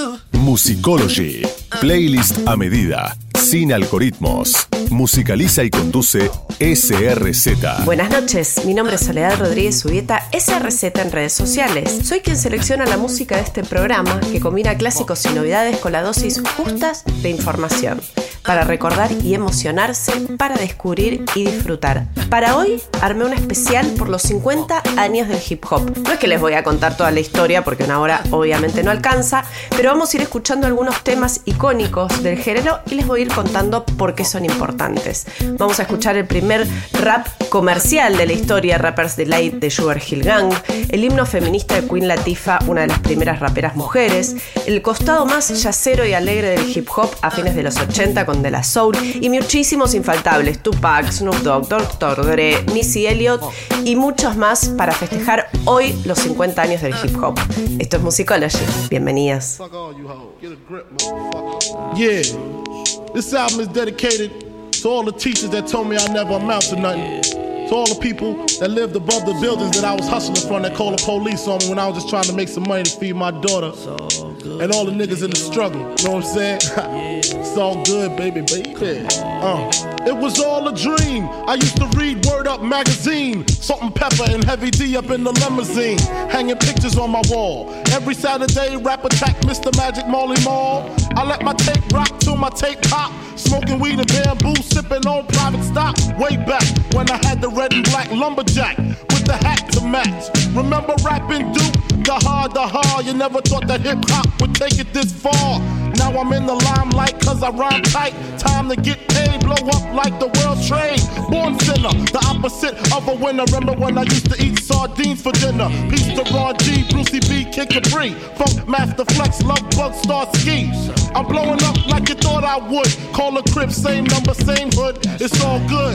Musicology. Playlist a medida. Sin algoritmos. Musicaliza y conduce SRZ. Buenas noches, mi nombre es Soledad Rodríguez Subieta, SRZ en redes sociales. Soy quien selecciona la música de este programa que combina clásicos y novedades con la dosis justas de información. Para recordar y emocionarse, para descubrir y disfrutar. Para hoy, armé un especial por los 50 años del hip hop. No es que les voy a contar toda la historia, porque una hora obviamente no alcanza, pero vamos a ir escuchando algunos temas icónicos del género y les voy a ir contando por qué son importantes. Vamos a escuchar el primer rap comercial de la historia, Rapper's Delight de Sugar Hill Gang, el himno feminista de Queen Latifah, una de las primeras raperas mujeres, el costado más yacero y alegre del hip hop a fines de los 80 con De La Soul y muchísimos infaltables, Tupac, Snoop Dogg, Dr. Dre, Missy Elliott y muchos más para festejar hoy los 50 años del hip hop. Esto es Musicology. Bienvenidas. Yeah, this album is dedicated to all the teachers that told me I never amount to nothing. To all the people that lived above the buildings that I was hustling from that called the police on me when I was just trying to make some money to feed my daughter. And all the niggas in the struggle, you know what I'm saying? It's all good, baby. It was all a dream. I used to read Word Up magazine, Salt-N-Pepa and Heavy D up in the limousine, hanging pictures on my wall. Every Saturday, rap attack Mr. Magic Marley Marl. I let my tape rock till my tape pop. Smoking weed and bamboo, sipping on private stock. Way back when I had the red and black lumberjack with the hat to match. Remember rapping Duke? The hard, you never thought that hip-hop would take it this far. Now I'm in the limelight cause I rhyme tight. Time to get paid, blow up like the world trade. Born sinner, the opposite of a winner. Remember when I used to eat sardines for dinner? Peace to Ron G, Brucey B, Kid Capri, Funk Master Flex, Love Bug, Star Ski. I'm blowing up like you thought I would. Call a crib, same number, same hood. It's all good.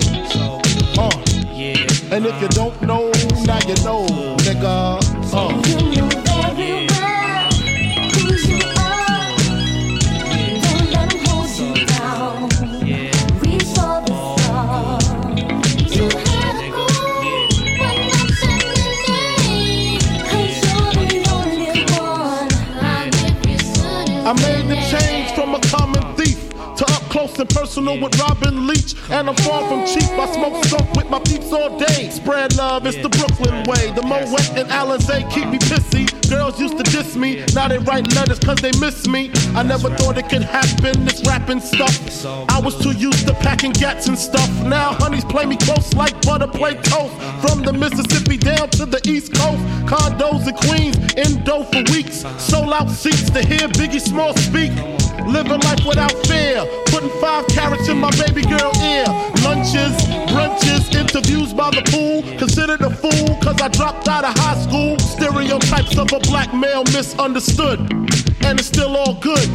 And if you don't know, now you know, nigga. You know very well who you are. Don't let them hold you down. Reach for the stars. You had a goal, but nothing remained. 'Cause you're the only one. I'll give you something. I made the change from a common thief to up close and personal with Robin Leach. And I'm far from cheap, I smoke skunk with my peeps all day. Spread love, it's the Brooklyn way. The Moet and Alizé keep me pissy. Girls used to diss me, now they write letters cause they miss me. I never thought it could happen, this rapping stuff. I was too used to packing gats and stuff. Now honeys play me close like butter play toast. From the Mississippi down to the East Coast. Condos in Queens, in dough for weeks. Sold out seats to hear Biggie Small speak. Living life without fear, putting 5 carats in my baby girl ear. Lunches, brunches, interviews by the pool. Considered a fool cause I dropped out of high school. Stereotypes of a black male misunderstood. And it's still all good,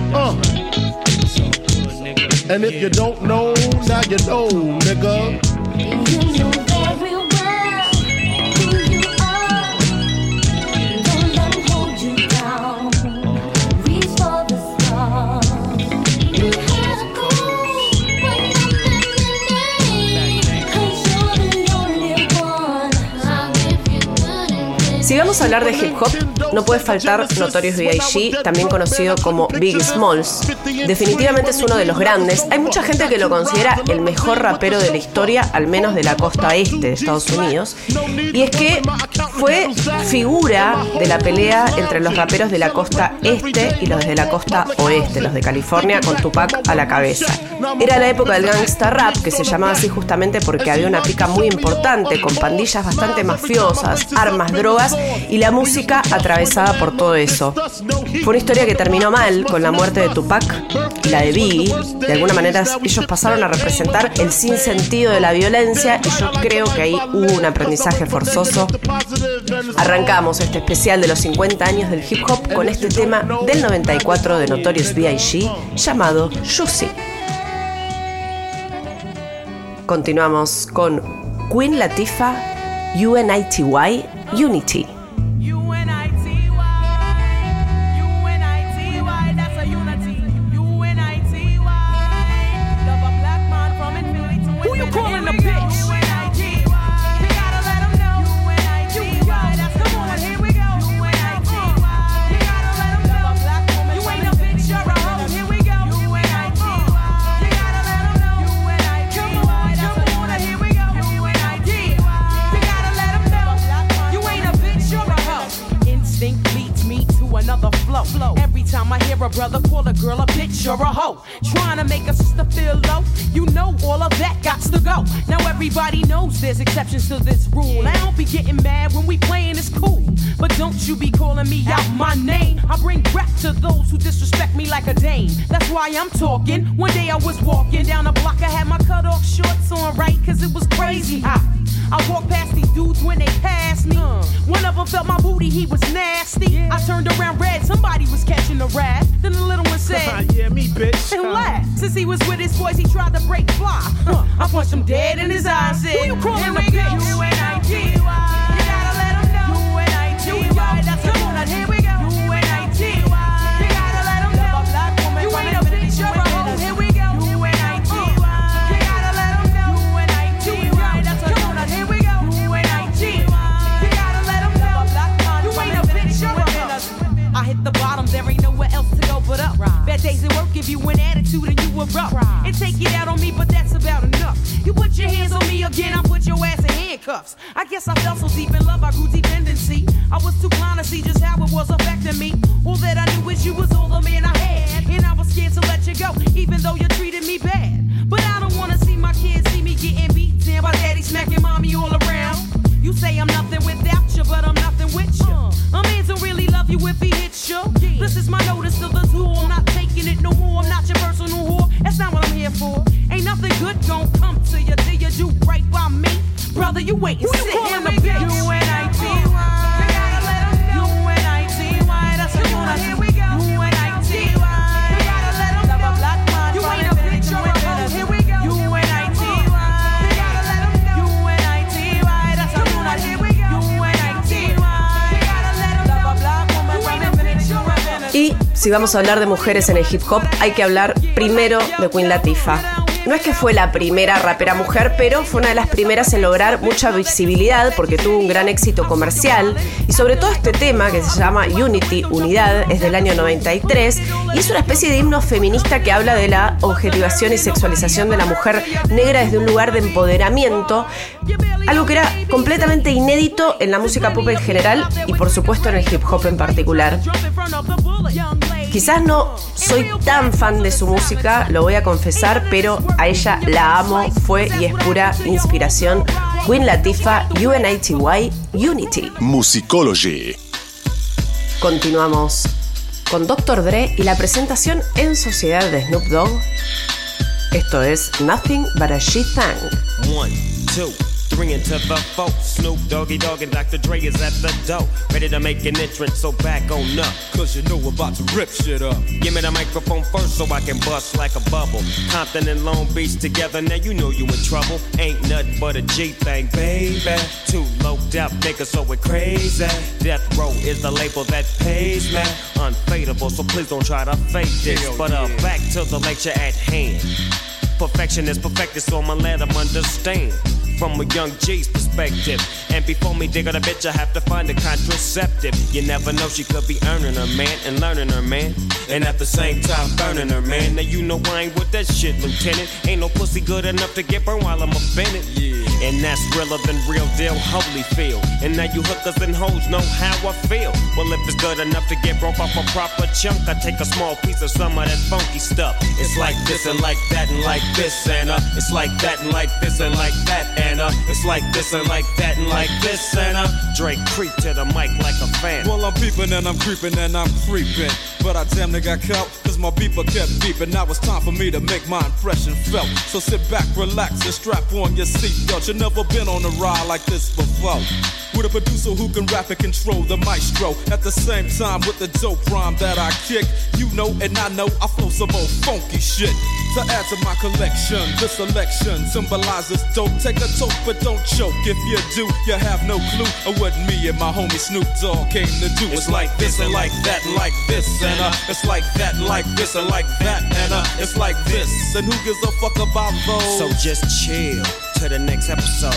And if you don't know, now you know, nigga. You know very well who you are. Don't let them hold you down. Reach for the stars. You had a goal, but nothing remained. 'Cause you're the only one. I'll give you nothing. Si vamos a hablar de hip hop, no puede faltar Notorious B.I.G., también conocido como Biggie Smalls. Definitivamente es uno de los grandes. Hay mucha gente que lo considera el mejor rapero de la historia, al menos de la costa este de Estados Unidos. Y es que fue figura de la pelea entre los raperos de la costa este y los de la costa oeste, los de California, con Tupac a la cabeza. Era la época del gangsta rap, que se llamaba así justamente porque había una pica muy importante, con pandillas bastante mafiosas, armas, drogas y la música atravesada por todo eso. Fue una historia que terminó mal con la muerte de Tupac y la de Biggie. De alguna manera ellos pasaron a representar el sinsentido de la violencia y yo creo que ahí hubo un aprendizaje forzoso. Arrancamos este especial de los 50 años del hip hop con este tema del 94 de Notorious B.I.G. llamado Juicy. Continuamos con Queen Latifah, UNITY, Unity. Come on, here we go. UNITY. You gotta let them know. You ain't a bitch. flow. Every time I hear a brother call a girl a bitch or a hoe, trying to make a sister feel low, you know all of that gots to go. Now everybody knows there's exceptions to this rule. I don't be getting mad when we playing, it's cool, but don't you be calling me out my name. I bring rap to those who disrespect me like a dame. That's why I'm talking. One day I was walking down the block, I had my cut off shorts on, right, cause it was crazy hot. I walked past these dudes when they passed me. One of them felt my booty, he was nasty. I turned around red, somebody was catching a rat. Then the little one said, yeah, me, bitch. And laughed. Since he was with his boys, he tried to break fly. I punched him dead in his eye and said, who you calling a bitch? UNITY. You gotta let him know. UNITY. That's come on, here we go. UNITY. You gotta let him know. You ain't a bitch, you're a hoe. Here we go. UNITY. You gotta let him know. UNITY. That's come on, here we go. UNITY. You gotta let him know. You ain't a bitch, you're a hoe. I hit the bottom, there ain't nowhere else to go but up. Bad days at work give you an attitude and you erupt. And take it out on me, but that's about enough. You put your hands on me again, I put your ass in handcuffs. I guess I fell so deep in love, I grew dependency. I was too blind to see just how it was affecting me. All that I knew is you was all the man I had, and I was scared to let you go, even though you treated me bad. But I don't wanna see my kids see me getting beat down by daddy smacking mommy all around. You say I'm nothing without you, but I'm nothing with you. A man don't really love you if he hits you. This is my notice to the tool. I'm not taking it no more. I'm not your personal whore. That's not what I'm here for. Ain't nothing good gon' come to you till you do right by me. Brother, you wait and sit in the bitch. UNITY. You gotta let him know. UNITY. That's come on, here we go. UNITY. You gotta let him know. You ain't a bitch, you're a hoe. Here we go. UNITY. You gotta let him know. UNITY. That's come on, here we go. UNITY. You gotta let him know. You ain't a bitch, you're a hoe. Y si vamos a hablar de mujeres en el hip hop, hay que hablar primero de Queen Latifah. No es que fue la primera rapera mujer, pero fue una de las primeras en lograr mucha visibilidad porque tuvo un gran éxito comercial. Y sobre todo este tema, que se llama Unity, Unidad, es del año 93 y es una especie de himno feminista que habla de la objetivación y sexualización de la mujer negra desde un lugar de empoderamiento, algo que era completamente inédito en la música pop en general y por supuesto en el hip hop en particular. Quizás no soy tan fan de su música, lo voy a confesar, pero a ella la amo, fue y es pura inspiración. Queen Latifah, UNITY, Unity. Musicology. Continuamos con Dr. Dre y la presentación en sociedad de Snoop Dogg. Esto es Nothing But a She Thang. 1, 2, 3 into the 4. Snoop Doggy Dogg and Dr. Dre is at the door, ready to make an entrance, so back on up. Cause you know we're about to rip shit up. Give me the microphone first so I can bust like a bubble. Compton and Long Beach together, now you know you in trouble. Ain't nothing but a G thing, baby. Too low death niggas, so we're crazy. Death Row is the label that pays me. Unfadable, so please don't try to fake this. But back to the lecture at hand. Perfection is perfected, so I'ma let them understand from a young G's perspective. And before me dig on a bitch, I have to find a contraceptive. You never know, she could be earning her man and learning her man, and at the same time burning her man. Now you know I ain't with that shit, Lieutenant. Ain't no pussy good enough to get burned while I'm offended. Yeah. And that's realer than real deal, Holyfield. And now you hookers and hoes know how I feel. Well, if it's good enough to get broke off a proper chunk, I take a small piece of some of that funky stuff. It's like this and like that and like this and it's like that and like this and like that and it's like this and like that and like this and Drake creep to the mic like a fan. Well, I'm peeping and I'm creeping and I'm creeping, but I damn near got caught cause my beeper kept beeping. Now it's time for me to make my impression felt. So sit back, relax and strap on your seatbelt. You've never been on a ride like this before, with a producer who can rap and control the maestro. At the same time with the dope rhyme that I kick, you know and I know I flow some old funky shit. To add to my collection, this selection symbolizes dope. Take a toke but don't choke. If you do, you have no clue of what me and my homie Snoop Dogg came to do. It's like this and like that and like this and it's like that and like this and like that and it's like this. And who gives a fuck about those? So just chill to the next episode.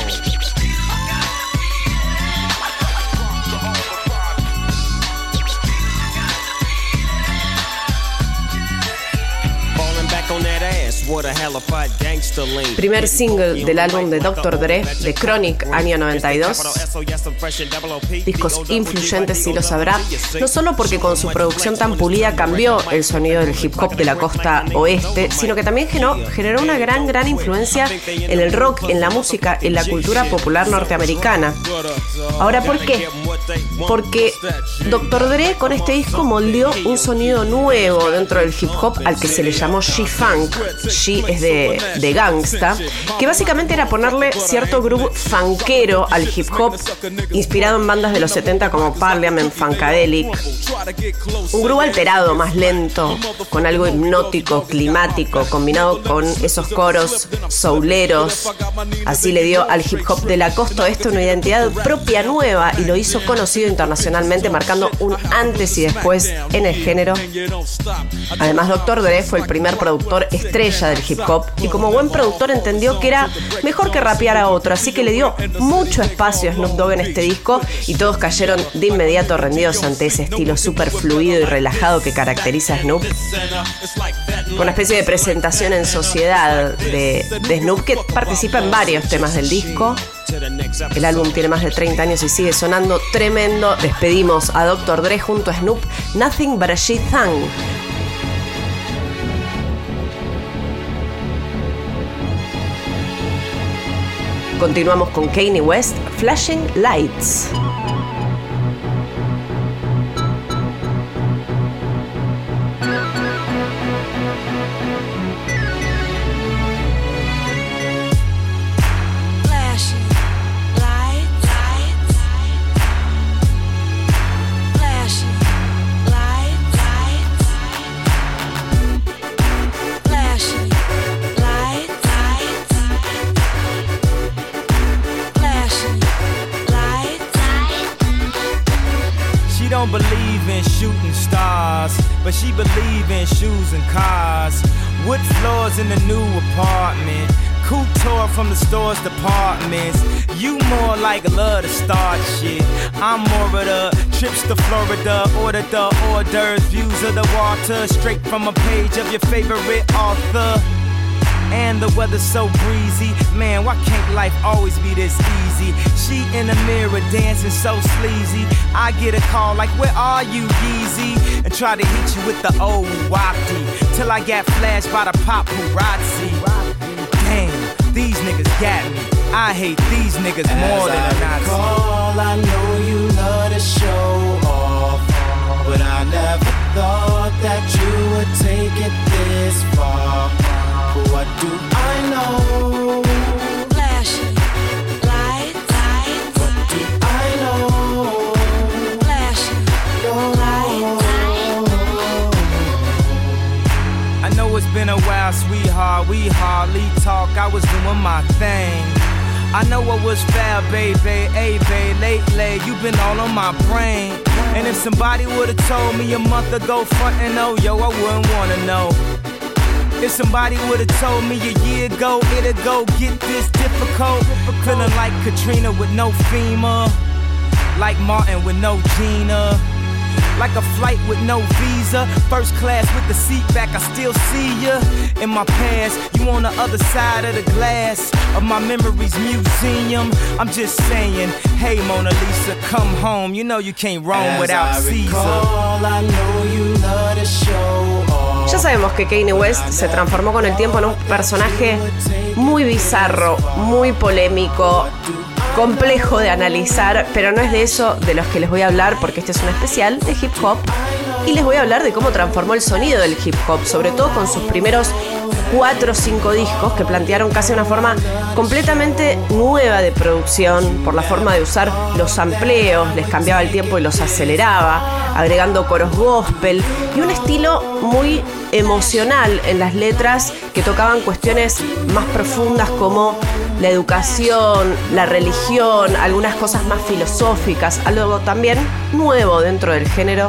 On that ass, Primer single del álbum de Dr. Dre, The Chronic, año 92. Discos influyentes, sí lo sabrá, no solo porque con su producción tan pulida cambió el sonido del hip hop de la costa oeste, sino que también generó una gran influencia en el rock, en la música, en la cultura popular norteamericana. Ahora, ¿por qué? Porque Dr. Dre con este disco moldeó un sonido nuevo dentro del hip hop al que se le llamó G-Funk. G es de gangsta, que básicamente era ponerle cierto groove funkero al hip hop, inspirado en bandas de los 70 como Parliament, Funkadelic. Un groove alterado, más lento, con algo hipnótico, climático, combinado con esos coros souleros. Así le dio al hip hop de la costa oeste una identidad propia nueva y lo hizo conocido internacionalmente, marcando un antes y después en el género. Además, Dr. Dre fue el primer productor estrella del hip hop y como buen productor entendió que era mejor que rapear a otro, así que le dio mucho espacio a Snoop Dogg en este disco y todos cayeron de inmediato rendidos ante ese estilo súper fluido y relajado que caracteriza a Snoop. Una especie de presentación en sociedad de Snoop, que participa en varios temas del disco. El álbum tiene más de 30 años y sigue sonando tremendo. Despedimos a Dr. Dre junto a Snoop, Nothing But a G-Thang. Continuamos con Kanye West, Flashing Lights. Believe in shooting stars, but she believe in shoes and cars. Wood floors in the new apartment, couture from the store's departments. You more like love to start shit. I'm more of the trips to Florida, order the hors d'oeuvres, views of the water, straight from a page of your favorite author. And the weather's so breezy, man, why can't life always be this easy? She in the mirror dancing so sleazy. I get a call like, where are you, Yeezy? And try to hit you with the old wafty, till I got flashed by the paparazzi. Damn, these niggas got me. I hate these niggas more than a Nazi. I know you love to show off, but I never thought that you would take it this far. What do I know? Flashing lights. What do I know? Flashing lights. I know it's been a while, sweetheart. We hardly talk. I was doing my thing. I know I was foul, baby. Hey, babe, lately you've been all on my brain. And if somebody would've told me a month ago, front and oh, yo, I wouldn't wanna know. If somebody would've told me a year ago, it'd go get this difficult. Feeling like Katrina with no FEMA, like Martin with no Gina, like a flight with no visa, first class with the seat back, I still see ya. In my past, you on the other side of the glass of my memories museum. I'm just saying, hey Mona Lisa, come home. You know you can't roam without Caesar. I know you love to show off. Ya sabemos que Kanye West se transformó con el tiempo en un personaje muy bizarro, muy polémico, complejo de analizar, pero no es de eso de los que les voy a hablar, porque este es un especial de hip hop y les voy a hablar de cómo transformó el sonido del hip hop, sobre todo con sus primeros 4 o 5 discos que plantearon casi una forma completamente nueva de producción por la forma de usar los amplios, les cambiaba el tiempo y los aceleraba, agregando coros gospel y un estilo muy emocional en las letras que tocaban cuestiones más profundas como la educación, la religión, algunas cosas más filosóficas, algo también nuevo dentro del género.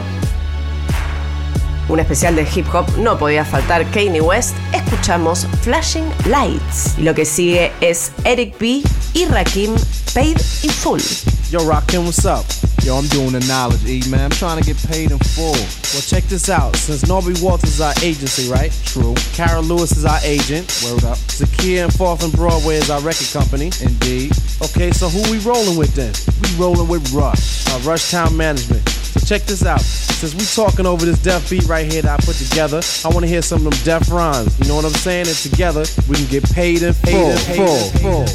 Un especial de hip hop no podía faltar. Kanye West. Escuchamos Flashing Lights. Y lo que sigue es Eric B y Rakim, Paid in Full. Yo, Rakim, what's up? Yo, I'm doing the knowledge, E, man. I'm trying to get paid in full. Well, check this out. Since Norby Walters is our agency, right? True. Kara Lewis is our agent. Word up. Zakia and 4th and Broadway is our record company. Indeed. Okay, so who we rolling with then? We rolling with Rush. Rush Town Management. So check this out. Since we talking over this deaf beat right here that I put together, I want to hear some of them deaf rhymes. You know what I'm saying? And together, we can get paid in full.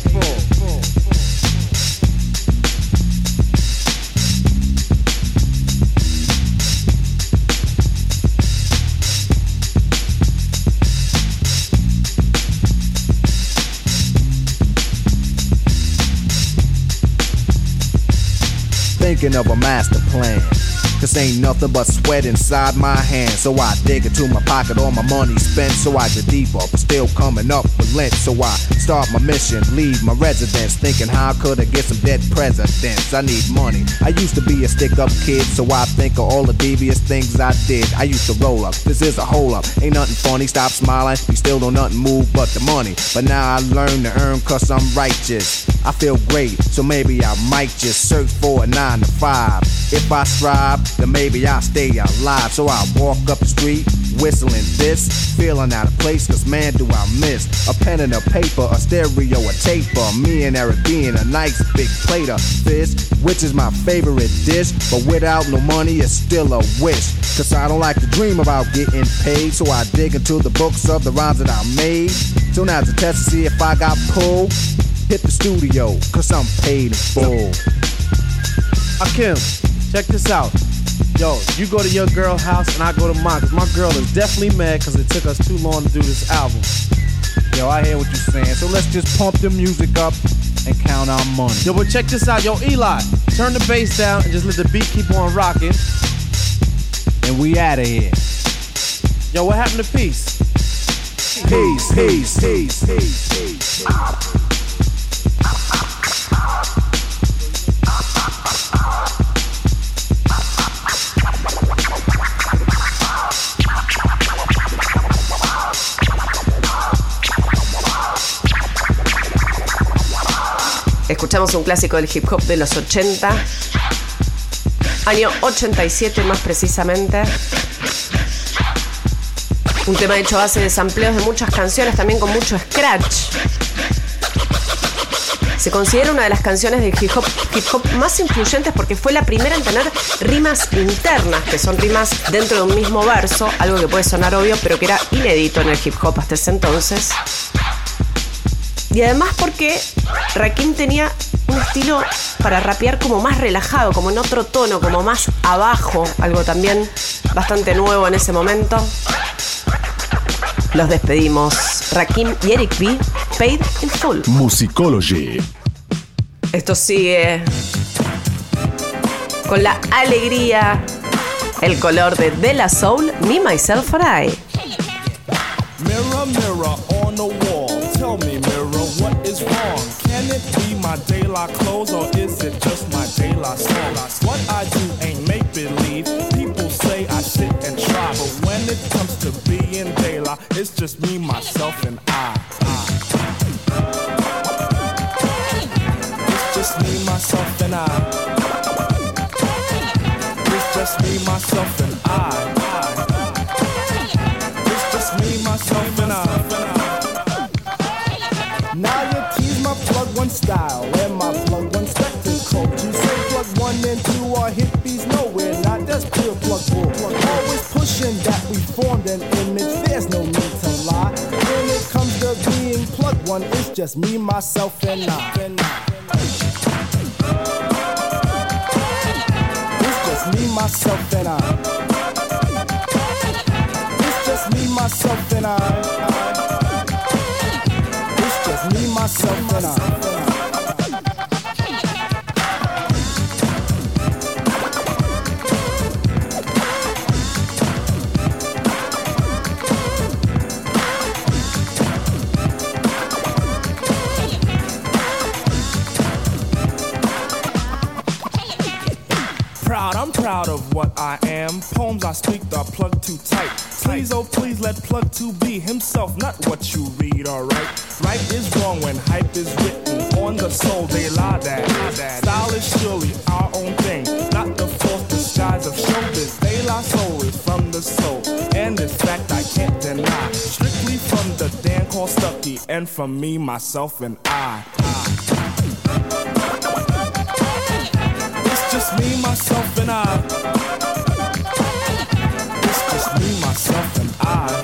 Thinking of a master plan, 'cause ain't nothing but sweat inside my hands. So I dig into my pocket, all my money spent. So I get deeper, but still coming up with lint. So I start my mission, leave my residence, thinking how could I get some dead presidents? I need money. I used to be a stick-up kid, so I think of all the devious things I did. I used to roll up, this is a hole up. Ain't nothing funny, stop smiling. We still don't nothing move but the money. But now I learn to earn 'cause I'm righteous. I feel great, so maybe I might just search for a 9 to 5. If I strive, then maybe I'll stay alive. So I walk up the street, whistling this, feeling out of place, 'cause man do I miss a pen and a paper, a stereo, a taper. Me and Eric being a nice big plate of fish, which is my favorite dish. But without no money, it's still a wish, 'cause I don't like to dream about getting paid. So I dig into the books of the rhymes that I made. So now's a test to see if I got pulled. Hit the studio, 'cause I'm paid in full. Akim, check this out. Yo, you go to your girl's house and I go to mine, 'cause my girl is definitely mad 'cause it took us too long to do this album. Yo, I hear what you're saying, so let's just pump the music up and count our money. Yo, but check this out. Yo, Eli, turn the bass down and just let the beat keep on rocking. And we outta here. Yo, what happened to Peace? Peace. Escuchamos un clásico del hip hop de los 80, año 87 más precisamente. Un tema hecho a base de sampleos de muchas canciones, también con mucho scratch. Se considera una de las canciones del hip hop más influyentes porque fue la primera en tener rimas internas, que son rimas dentro de un mismo verso, algo que puede sonar obvio, pero que era inédito en el hip hop hasta ese entonces. Y además porque Rakim tenía un estilo para rapear como más relajado, como en otro tono, como más abajo, algo también bastante nuevo en ese momento. Los despedimos. Rakim y Eric B, Paid in Full. Musicology. Esto sigue con la alegría, el color de De La Soul, Me, Myself and I. Mirror, mirror on the wall, tell me, mirror, what is wrong? Can it be my De La clothes or is it just my De La soul? What I do ain't make-believe, people say I sit and try, but when it comes to being De La, it's just me, myself and I. It's just me, myself and I. It's just me, myself and I. Me, myself, and I. Now you tease my plug one style and my plug one spectacle. You say plug one and two are hippies, no, we're not. That's pure plug bull. Always pushing that we formed an image. There's no need to lie. When it comes to being plug one, it's just me, myself, and I. It's just me, myself, and I. Me, myself, and I. It's just me, myself, and I. I'm proud of what I am. Poems I speak are plugged too tight. Please, oh please, let plug 2 be himself, not what you read, alright? Right is wrong when hype is written on the soul, they lie that. Style is surely our own thing, not guise of showbiz. De La Soul is from the soul, and in fact I can't deny. Strictly from the Dan called Stucky, and from me, myself, and I. It's just me, myself, and I. It's just me, myself, and I.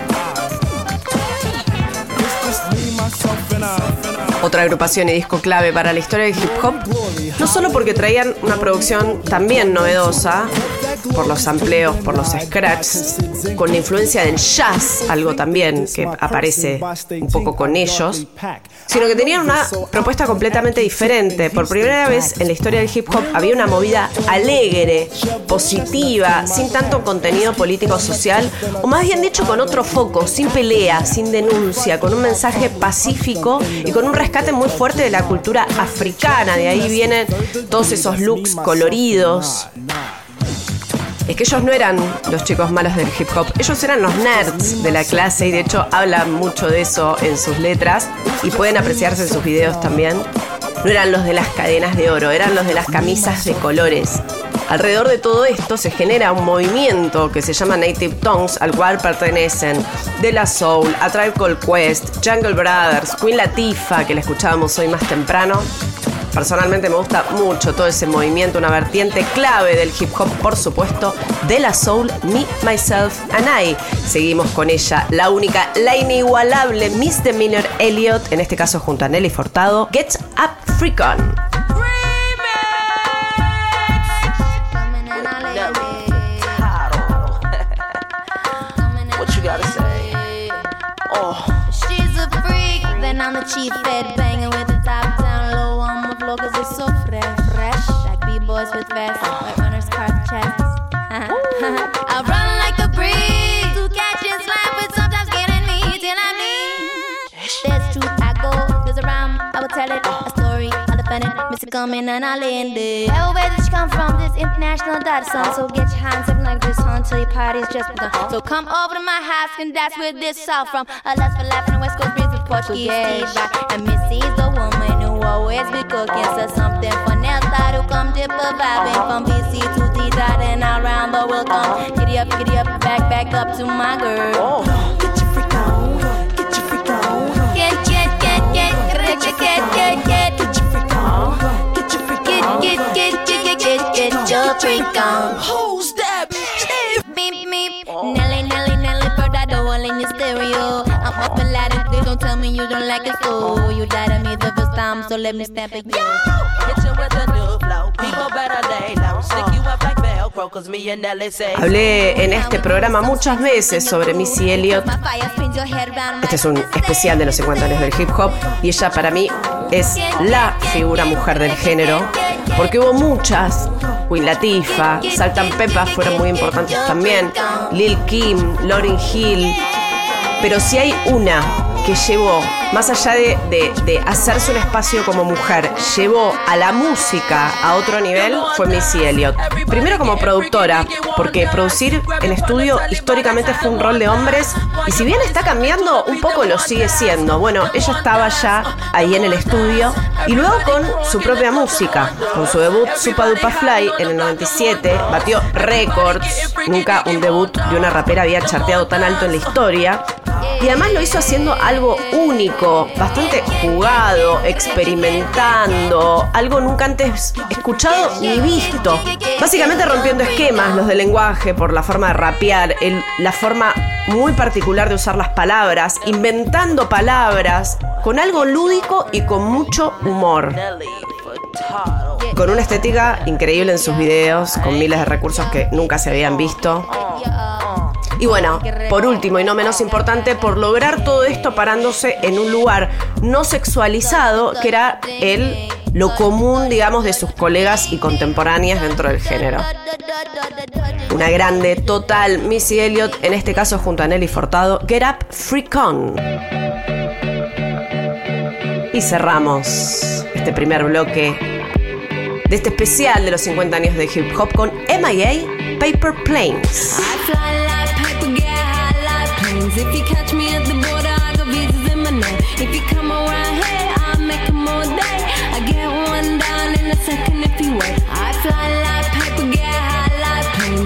It's just me, myself, and I. Otra agrupación y disco clave para la historia del hip hop, no solo porque traían una producción también novedosa, por los sampleos, por los scratches, con la influencia del jazz, algo también que aparece un poco con ellos, sino que tenían una propuesta completamente diferente. Por primera vez en la historia del hip hop había una movida alegre, positiva, sin tanto contenido político social, o más bien dicho con otro foco, sin pelea, sin denuncia, con un mensaje pacífico y con un rescate muy fuerte de la cultura africana. De ahí vienen todos esos looks coloridos. Es que ellos no eran los chicos malos del hip hop, ellos eran los nerds de la clase y de hecho hablan mucho de eso en sus letras y pueden apreciarse en sus videos también. No eran los de las cadenas de oro, eran los de las camisas de colores. Alrededor de todo esto se genera un movimiento que se llama Native Tongues, al cual pertenecen De La Soul, A Tribe Called Quest, Jungle Brothers, Queen Latifah, que la escuchábamos hoy más temprano. Personalmente me gusta mucho todo ese movimiento, una vertiente clave del hip hop, por supuesto, De La Soul, Me, Myself and I. Seguimos con ella, la única, la inigualable Misdemeanor Elliot, en este caso junto a Nelly Furtado, Get Up Freakon. What you gotta say? Oh, she's a freak, then I'm the chief fed, banging with the top down low on the floor, cause it's so fresh, like B-boys with vests, like runners car chests. I run like a breeze, to catch and slap, but sometimes getting me till I bleed. There's truth, I go, there's a rhyme, I will tell it, a story, I'll defend it, Mr. Coming and I'll end it. Where did you come from? This international dot song, so get your hands up like this until your party's just begun. So come over to my house and that's where this song from. A lust for life in the West Coast breeze with Portuguese Steve Rock. And Missy's the woman who always be cooking, so something for Nelsa to come dip a vibing from BC to D-Dot and around the world. Come giddy up, back up to my girl. Get your freak on, get your freak on. Get your freak on, get your freak on. Who's that? Beep, beep. Nelly, put that hole in your stereo. I'm up and loud and please don't tell me you don't like it, so you died on me the first time, so let me stamp it. Yo! Hit you with a new flow. People better lay low. Stick you up like Velcro, cause me and Nelly say. Hablé en este programa muchas veces sobre Missy Elliott. Este es un especial de los 50 años del hip hop y ella para mí es la figura mujer del género, porque hubo muchas. Queen Latifah, Salt and Pepper fueron muy importantes también, Lil Kim, Lauryn Hill, pero si hay una que llevó, más allá de hacerse un espacio como mujer, llevó a la música a otro nivel, fue Missy Elliott. Primero como productora, porque producir en estudio históricamente fue un rol de hombres, y si bien está cambiando, un poco lo sigue siendo. Bueno, ella estaba ya ahí en el estudio, y luego con su propia música, con su debut Supa Dupa Fly en el 97, batió récords, nunca un debut de una rapera había charteado tan alto en la historia, y además lo hizo haciendo algo único, bastante jugado, experimentando, algo nunca antes escuchado ni visto. Básicamente rompiendo esquemas, los de lenguaje, por la forma de rapear, la forma muy particular de usar las palabras, inventando palabras, con algo lúdico y con mucho humor. Con una estética increíble en sus videos, con miles de recursos que nunca se habían visto. Y bueno, por último y no menos importante, por lograr todo esto parándose en un lugar no sexualizado, que era lo común, digamos, de sus colegas y contemporáneas dentro del género. Una grande, total, Missy Elliott, en este caso junto a Nelly Furtado, Get Up Freakon. Y cerramos este primer bloque de este especial de los 50 años de hip hop con M.I.A. Paper Planes. If you catch me at the border, I got visas in my name. If you come around here, I'll make them all day. I get one down in a second if you wait. I fly like paper, get high like planes.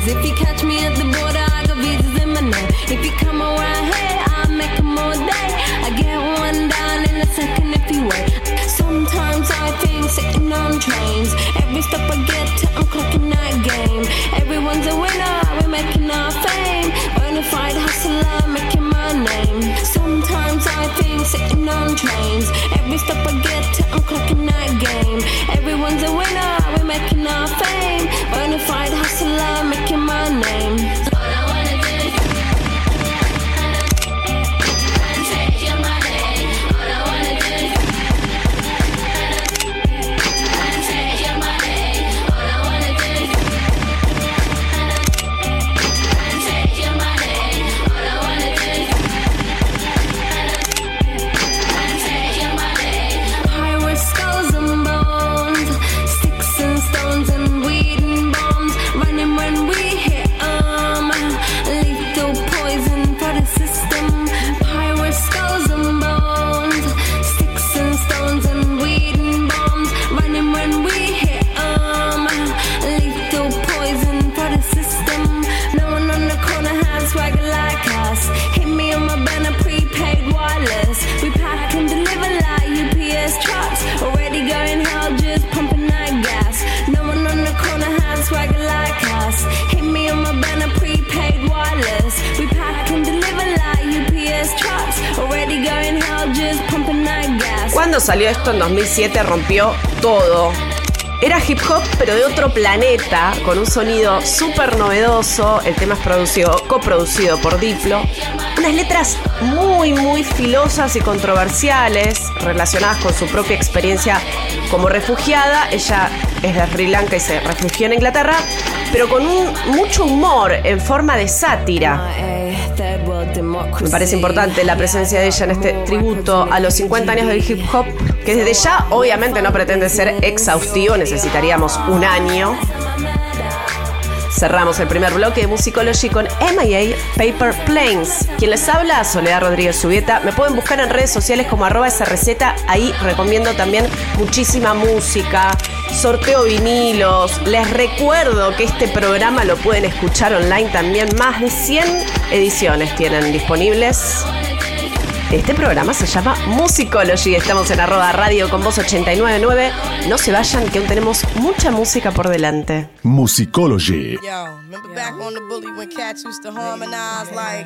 Cuando salió esto en 2007 rompió todo. Era hip hop, pero de otro planeta, con un sonido súper novedoso. El tema es coproducido por Diplo. Unas letras muy, muy filosas y controversiales, relacionadas con su propia experiencia como refugiada. Ella es de Sri Lanka y se refugió en Inglaterra, pero con mucho humor, en forma de sátira. Me parece importante la presencia de ella en este tributo a los 50 años del hip hop, que desde ya obviamente no pretende ser exhaustivo, necesitaríamos un año. Cerramos el primer bloque de Musicology con M.I.A. Paper Planes. Quien les habla, Soledad Rodríguez Subieta. Me pueden buscar en redes sociales como @srz. Ahí recomiendo también muchísima música, sorteo vinilos. Les recuerdo que este programa lo pueden escuchar online también. Más de 100 ediciones tienen disponibles. Este programa se llama Musicology. Estamos en @radio con voz 899. No se vayan, que aún tenemos mucha música por delante. Musicology. Yo, remember back on the bully when cats used to harmonize like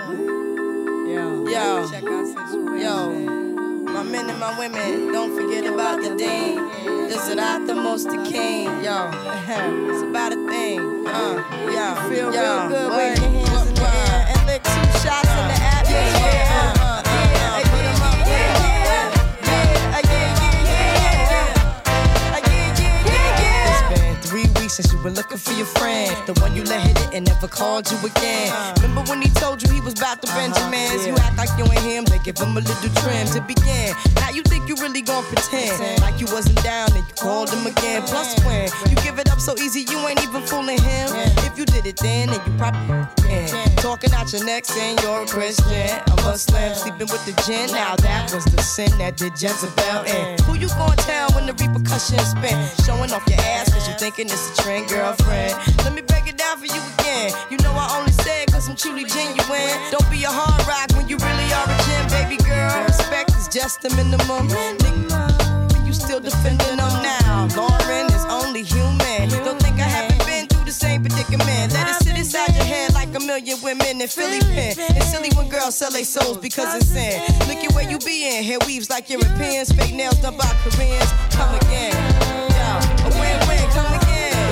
yo, my men and my women, don't forget about the dean. This is not the most the king, yo. It's about a thing, yo. Feel real good, wave your hands in the air and lick 2 shots in the atmosphere. Since you were looking for your friend, the one you let hit it and never called you again. Remember when he told you he was about to Benjamins? You act like you ain't him, they give him a little trim to begin. Now you think you really gon' pretend like you wasn't down and you called him again. Plus when you give it up so easy, you ain't even fooling him. If you did it then you probably talking out your neck saying you're a Christian, a Muslim, sleeping with the gin. Now that was the sin that did Jezebel in. Who you gon' tell when the repercussions spin? Showing off your ass cause you thinking it's a trend, girlfriend. Let me break it down for you again. You know I only say it cause I'm truly genuine. Don't be a hard rock when you really are a gem, baby girl. Respect is just the minimum. Nigga, you still defending them now. Lauren is only human. Don't think I haven't been through the same predicament. Let it sit inside your head like a million women in Philly pen. It's silly when girls sell their souls because it's sin. Look at where you be in. Hair weaves like Europeans. Fake nails done by Koreans. Come again. Yeah, a win-win, come again.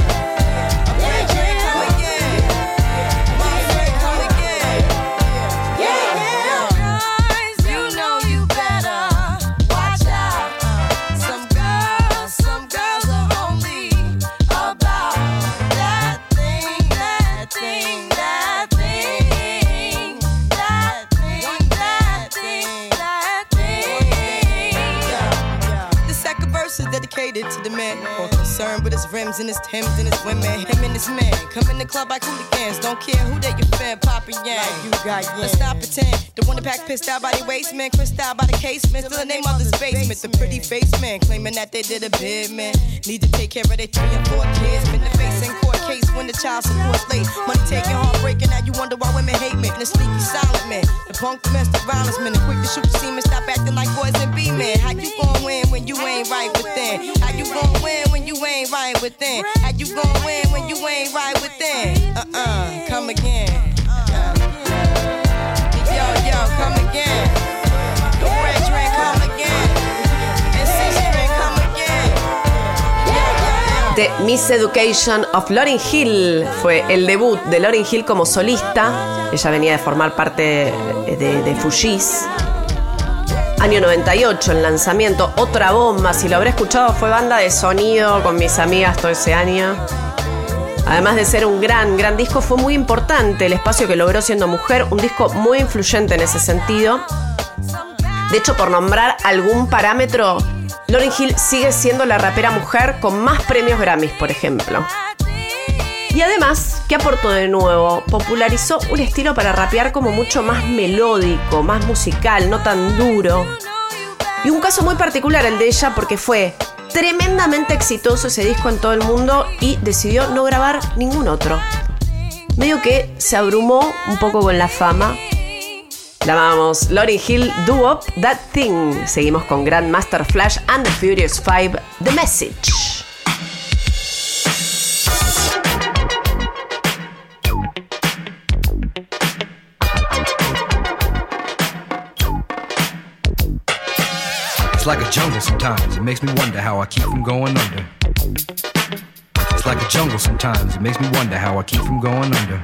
Dedicated to the man, more concerned with his rims and his Timbs and his women. Him and his man come in the club like hooligans. Don't care who they your fan, poppin' yang. Like you got yang. Let's not pretend. The one that pack pissed out by the waist, man. Crissed out by the casement. Still the name of the basement. The pretty face man claiming that they did a bid, man. Need to take care of their 3 and 4 kids. Been the face in court case when the child support's late. Money taking, heartbreaking. Now you wonder why women hate me. The sneaky silent man, the punk domestic violence man, the quick to shoot the semen. Stop acting like boys and be men. How you gon' win when you ain't right within? How you gon' win when you ain't right within? How you gon' win when you ain't right within? Come again. Yo, come again. The red drink, come again. And C-string, come again. The Miseducation of Lauryn Hill fue el debut de Lauryn Hill como solista. Ella venía de formar parte de Fugees. Año 98, el lanzamiento, otra bomba. Si lo habré escuchado, fue banda de sonido con mis amigas todo ese año. Además de ser un gran disco, fue muy importante el espacio que logró siendo mujer. Un disco muy influyente en ese sentido. De hecho, por nombrar algún parámetro, Lauryn Hill sigue siendo la rapera mujer con más premios Grammys, por ejemplo. Y además, ¿qué aportó de nuevo? Popularizó un estilo para rapear como mucho más melódico, más musical, no tan duro. Y un caso muy particular el de ella porque fue tremendamente exitoso ese disco en todo el mundo y decidió no grabar ningún otro. Medio que se abrumó un poco con la fama. La amamos. Lauryn Hill, Do Up That Thing. Seguimos con Grandmaster Flash and the Furious 5, The Message. It's like a jungle sometimes, it makes me wonder how I keep from going under. It's like a jungle sometimes, it makes me wonder how I keep from going under.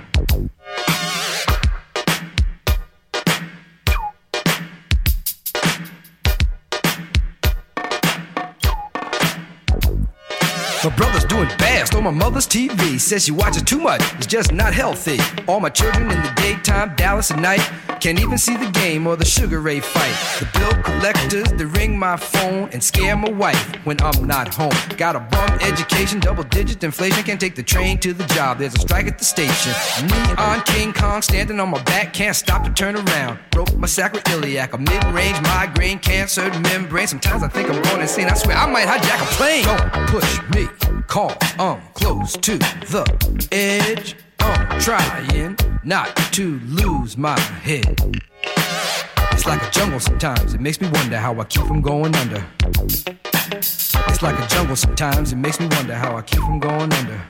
My brother's doing bad, stole my mother's TV. Says she watches too much, it's just not healthy. All my children in the daytime, Dallas at night. Can't even see the game or the Sugar Ray fight. The bill collectors, they ring my phone and scare my wife when I'm not home. Got a bum education, double-digit inflation. Can't take the train to the job, there's a strike at the station. Neon King Kong standing on my back, can't stop to turn around. Broke my sacroiliac, a mid-range migraine, cancer membrane. Sometimes I think I'm going insane, I swear I might hijack a plane. Don't push me, call, I'm close to the edge. I'm trying not to lose my head. It's like a jungle sometimes, it makes me wonder how I keep from going under. It's like a jungle sometimes, it makes me wonder how I keep from going under.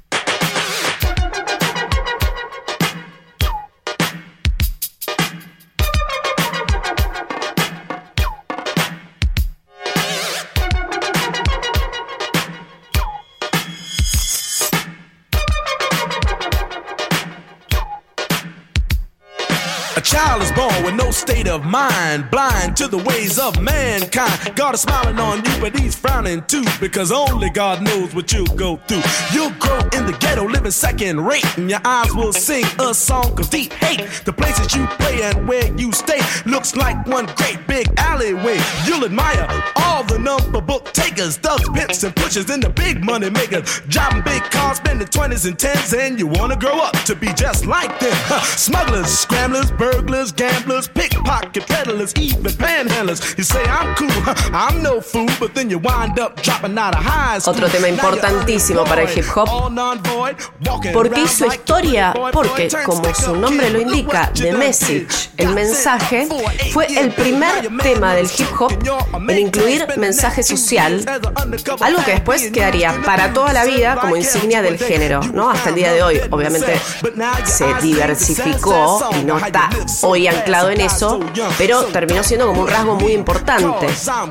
A child is born with no state of mind, blind to the ways of mankind. God is smiling on you, but he's frowning too, because only God knows what you'll go through. You'll grow in the ghetto, living second rate, and your eyes will sing a song of deep hate. The places you play and where you stay looks like one great big alleyway. You'll admire all the number book takers, thugs, pimps, and pushers, and the big money makers. Driving big cars, spending 20s and 10s, and you wanna grow up to be just like them. Smugglers, scramblers, burglars, gamblers, pickpocket peddlers, even panhandlers. You say I'm cool, I'm no fool, but then you wind up dropping out of high school. Otro tema importantísimo para el hip hop. ¿Por qué hizo historia? Porque, como su nombre lo indica, The Message, el mensaje, fue el primer tema del hip hop en incluir mensaje social, algo que después quedaría para toda la vida como insignia del género, ¿no? Hasta el día de hoy, obviamente, se diversificó y no está hoy anclado en eso, pero terminó siendo como un rasgo muy importante.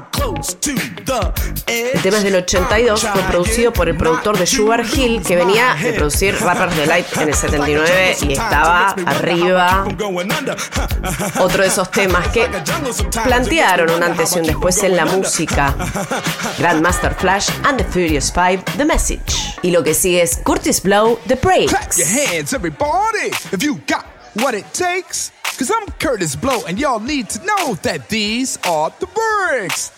El tema es del 82, fue producido por el productor de Sugar Hill, que venía de producir Rapper's Delight en el 79 y estaba arriba. Otro de esos temas que plantearon un antes y un después en la música. Grandmaster Flash and the Furious Five, The Message. Y lo que sigue es Curtis Blow, The Breaks. Clap your hands, everybody, if you got what it takes. Cause I'm Curtis Blow, and y'all need to know that these are the breaks.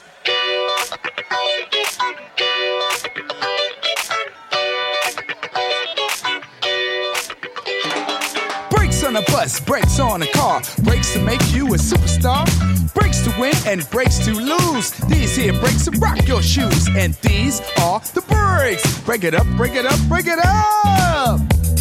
Brakes on a bus, brakes on a car, brakes to make you a superstar, brakes to win and brakes to lose. These here brakes will rock your shoes, and these are the breaks. Break it up, break it up, break it up.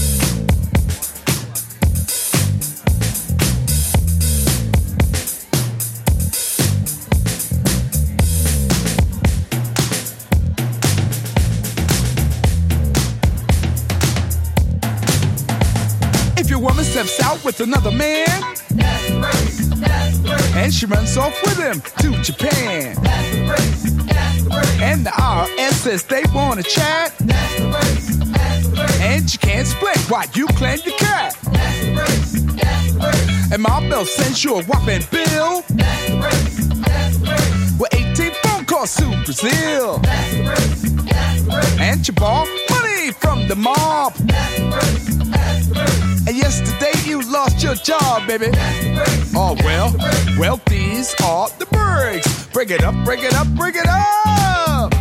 Woman steps out with another man, that's the race, that's the race. And she runs off with him to Japan, that's the race, that's the race. And the IRS says they wanna chat, that's the race, that's the race. And you can't split why you claim your cat, that's the race, that's the race. And my bill sends you a whopping bill, that's the race, that's the race. With 18 phone calls to Brazil, that's the race, that's the race. And you borrow money from the mob, that's the race, that's the race. And yesterday you lost your job, baby. Oh, well, these are the breaks. Break it up, break it up, break it up.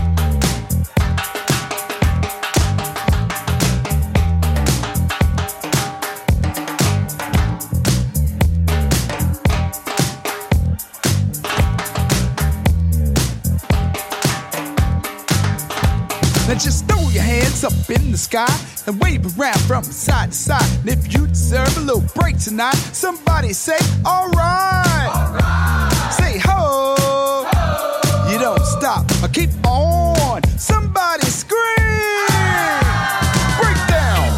Now just throw your hands up in the sky and wave around from side to side. And if you deserve a little break tonight, somebody say, alright. Alright. Say ho. Ho. You don't stop or keep on. Somebody scream. Break down.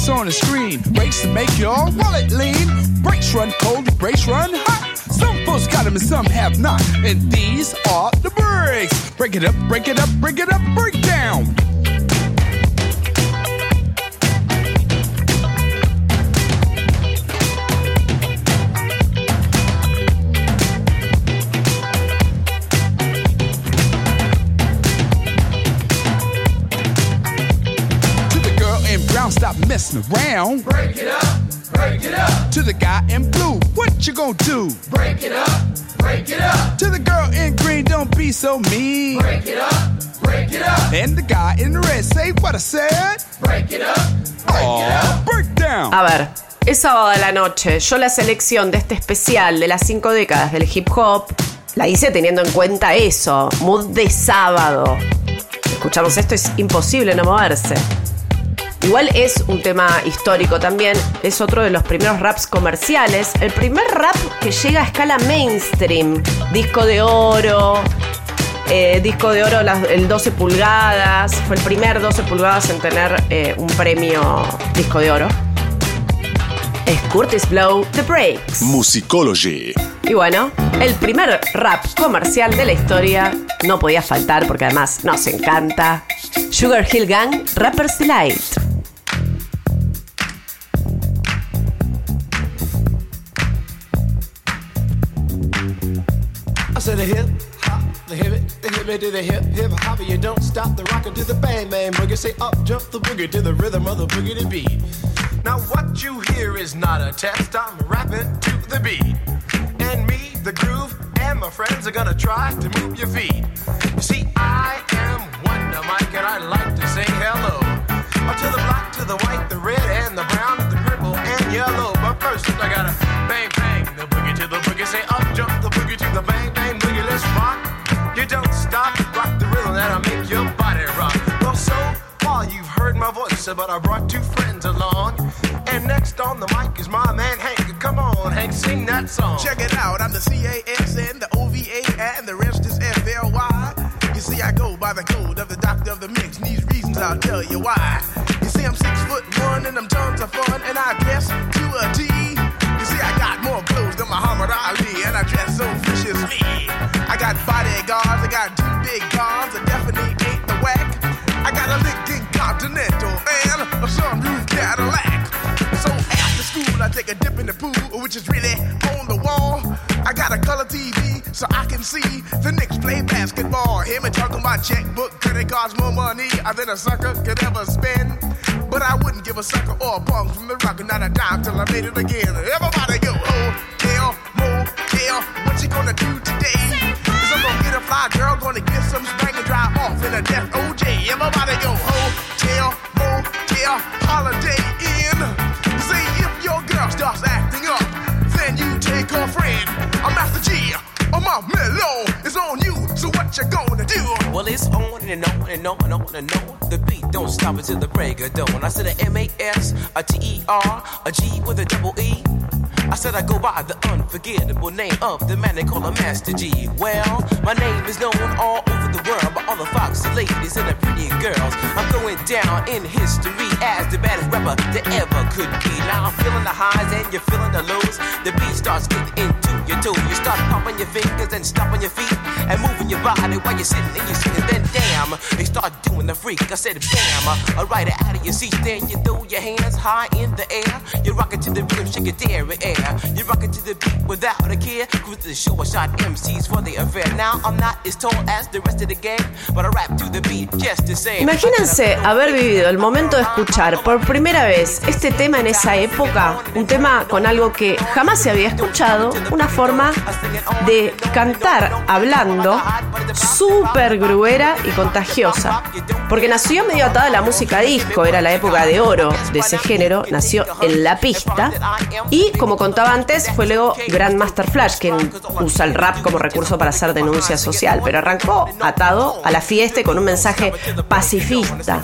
brakes on the screen. Brakes to make your wallet lean. Brakes run cold, brakes run hot. Some folks got them and some have not. And these are the brakes. Break it up, break it up, break it up, break down. Stop messing around. Break it up, break it up. To the guy in blue, what you gonna do? Break it up, break it up. To the girl in green, don't be so mean. Break it up, break it up. And the guy in red, say what I said. Break it up, break it up. Break down. A ver, es sábado de la noche. Yo la selección de este especial de las 5 décadas del hip hop la hice teniendo en cuenta eso, mood de sábado. Escuchamos esto, es imposible no moverse. Igual es un tema histórico también, es otro de los primeros raps comerciales, el primer rap que llega a escala mainstream, disco de oro, el 12 pulgadas, fue el primer 12 pulgadas en tener un premio disco de oro. Es Kurtis Blow, The Breaks. Musicology. Y bueno, el primer rap comercial de la historia no podía faltar porque además nos encanta. Sugar Hill Gang, Rapper's Delight. I said a hip hop, the hip me to the hip hop, you don't stop the rockin' to the bang bang boogie. Say up jump the boogie to the rhythm of the boogie to beat. Now what you hear is not a test, I'm rapping to the beat. And me, the groove, and my friends are gonna try to move your feet. You see, I am Wonder Mike and I like to say hello. To the black, to the white, the red, and the brown, the purple, and yellow. But first I gotta bang bang the boogie to the boogie. Say up jump the boogie to the bang bang boogie. Let's rock. You don't stop, rock the rhythm that'll make your body rock. Well, so far you've heard my voice, but I brought 2 friends along. And next on the mic is my man Hank. Come on, Hank, sing that song. Check it out, I'm the CASN, the OVA, and the rest is FLY. You see, I go by the code of the doctor of the mix, and these reasons I'll tell you why. You see, I'm 6'1" and I'm tons of fun, and I dress to a T. You see, I got more clothes than Muhammad Ali, and I dress so viciously. I got bodyguards, I got 2 big cars, I definitely ain't the whack. I got a Lincoln Continental and a sunroof Cadillac. So after school, I take a dip in the pool, which is really on the wall. I got a color TV so I can see the Knicks play basketball. Him and talking about checkbook, credit cards, more money than a sucker could ever spend. But I wouldn't give a sucker or a punk from the rock, not a dime till I made it again. Everybody go, hotel, motel, what you gonna do today? Cause I'm gonna get a fly girl, gonna get some spank and drive off in a death OJ. Everybody go, hotel, motel, holiday inn. See if your girl starts acting up, then you take her friend. I'm Master G, my mellow is on you, so what you gonna do? Well, it's on and on and on and on and on. The beat don't stop until the break of dawn. I said a M-A-S, a T-E-R, a G with a double E. I said I go by the unforgettable name of the man they call a Master G. Well, my name is known all over the world by all the foxy ladies and the pretty girls. I'm going down in history as the baddest rapper that ever could be. Now I'm feeling the highs and you're feeling the lows. The beat starts getting into your toes. You start pumping your fingers and stomping your feet and moving your body while you're sitting and you're sitting. Then damn, they start doing the freak. I said bam, right out of your seat. Then you throw your hands high in the air. You rock it to the rhythm, shake your dairy air. You rock it to the beat without a care. Cruise to the show, I shot MCs for the affair. Now I'm not as tall as the rest of the gang, but I rap to the beat just the same. Imagínense haber vivido el momento de escuchar por primera vez este tema en esa época, un tema con algo que jamás se había escuchado, una forma de cantar hablando súper gruera y contagiosa, porque nació medio atada a la música disco, era la época de oro de ese género, nació en la pista y como contaba antes fue luego Grandmaster Flash quien usa el rap como recurso para hacer denuncia social, pero arrancó atado a la fiesta con un mensaje pacifista.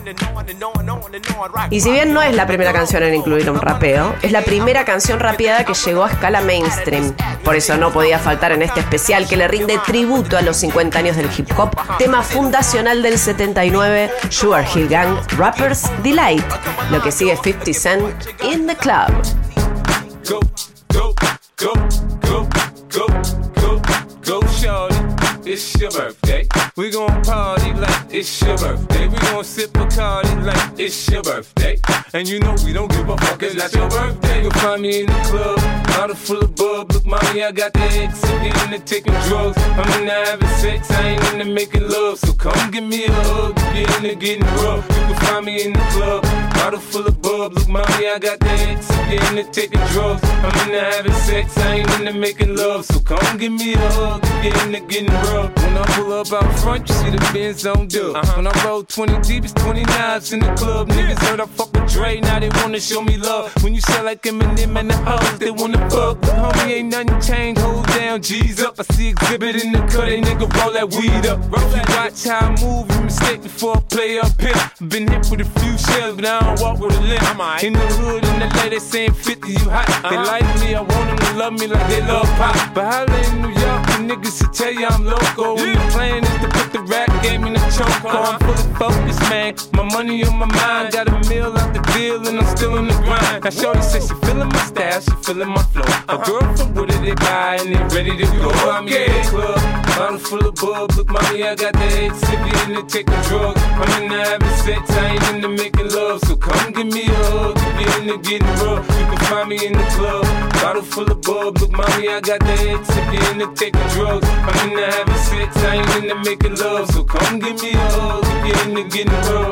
Y si bien no es la primera canción en incluir un rapeo, es la primera canción rapeada que llegó a escala mainstream. Por eso no podía faltar en este especial que le rinde tributo a los 50 años del hip hop, tema fundacional del 79, Sugar Hill Gang, Rapper's Delight. Lo que sigue 50 Cent, In the Club. Go, go, go, go, go, go, go, shorty. It's your birthday. We gon' party like it's your birthday. We gon' sip Bacardi like it's your birthday. And you know we don't give a fuck, it's not your birthday. You'll find me in the club, bottle full of bub. Look, mommy, I got the X, I'm into taking drugs. I'm into having sex, I ain't into making love. So come give me a hug, get into getting rough. You can find me in the club, bottle full of bub. Look, mommy, I got the X, I'm into taking drugs. I'm into having sex, I ain't into making love. So come give me a hug, get into getting rough. When I pull up out front, you see the Benz on dub. When I roll 20 deep, it's 29s in the club. Niggas heard I fuck with Dre, now they wanna show me love. When you sell like Eminem and the hoes, they wanna fuck. But homie, ain't nothing changed, hold down, G's up. I see exhibit in the cut, they nigga roll that weed up. You watch how I move, you mistake before I play up here. Been hit with a few shells, but I don't walk with a limp. In the hood, in the LA, they saying 50, you hot. They like me, I want them to love me like they love pop. But holla in New York, the niggas will tell you I'm loco. When the plan is to put the rap game in the choke. I'm fully focused, man. My money on my mind. Got a meal out the deal and I'm still in the grind. Now shorty says she feeling my style, she feeling my flow. A girl from Wooded, they buy and they ready to go. I'm in the club, bottle full of bub. Look, mommy, I got the X, if you into taking drugs. I'm into having sex, I ain't into making love. So come give me a hug, if you into getting rough. You can find me in the club, bottle full of bub. Look, mommy, I got the X, if you into taking drugs. I'm into having sex, I ain't into making love. So come give me a hug, if you into getting rough.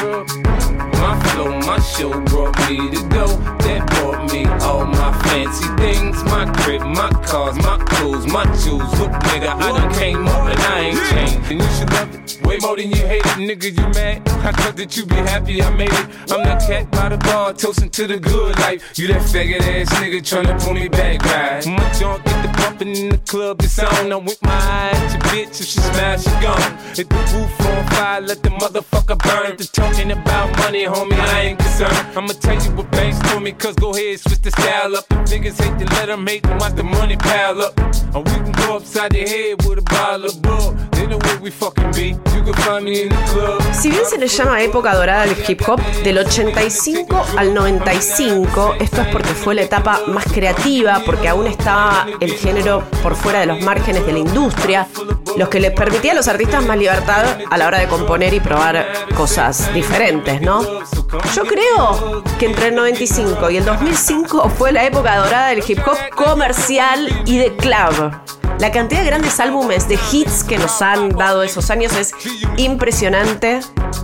My flow, my show brought me to go. That brought me all my fancy things. My crib, my cars, my clothes, my shoes. Look, nigga, I done came up and I ain't changed. And you should love it way more than you hate it. Nigga, you mad? I thought that you be happy I made it. I'm that cat by the bar, toasting to the good life. You that faggot ass nigga tryna pull me back, right? My junk get the bumpin' in the club, it's on. I'm with my eye at your bitch, if she smash, she gone. Hit the roof on fire, let the motherfucker burn. The talking about money, homie, I ain't concerned. I'ma tell you what banks told me, cause go ahead, switch the style up. If niggas hate to let them hate, then watch the money pile up. Or we can go upside the head with a bottle of bull. They know where we fucking be, you can find me in the club. Si bien se le llama época dorada del hip hop, del 85 al 95, esto es porque fue la etapa más creativa, porque aún estaba el género por fuera de los márgenes de la industria, los que les permitía a los artistas más libertad a la hora de componer y probar cosas diferentes, ¿no? Yo creo que entre el 95 y el 2005 fue la época dorada del hip hop comercial y de club. La cantidad de grandes álbumes de hits que nos han dado esos años es impresionante.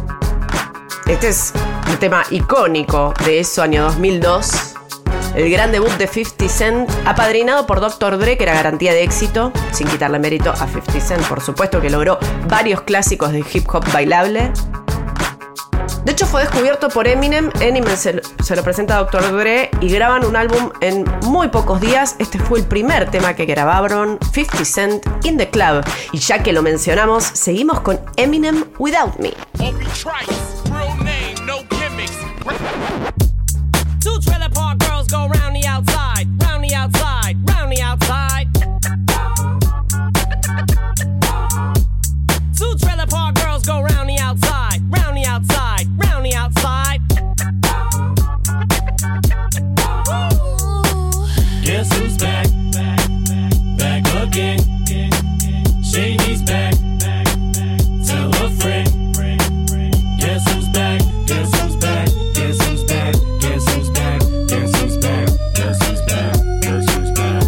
Este es un tema icónico de eso, año 2002. El gran debut de 50 Cent, apadrinado por Dr. Dre, que era garantía de éxito, sin quitarle mérito a 50 Cent, por supuesto, que logró varios clásicos de hip hop bailable. De hecho, fue descubierto por Eminem se lo presenta a Dr. Dre y graban un álbum en muy pocos días. Este fue el primer tema que grabaron, 50 Cent, In the Club. Y ya que lo mencionamos, seguimos con Eminem, Without Me. Two trailer park girls go round the outside, round the outside, round the outside. Two trailer park girls go round the outside, round the outside, round the outside. Guess who's back? Back again. Shady's back. Tell a friend. Guess who's back? Guess who's back? Guess who's back? Guess who's back? Guess who's back? Guess who's back? Guess who's back?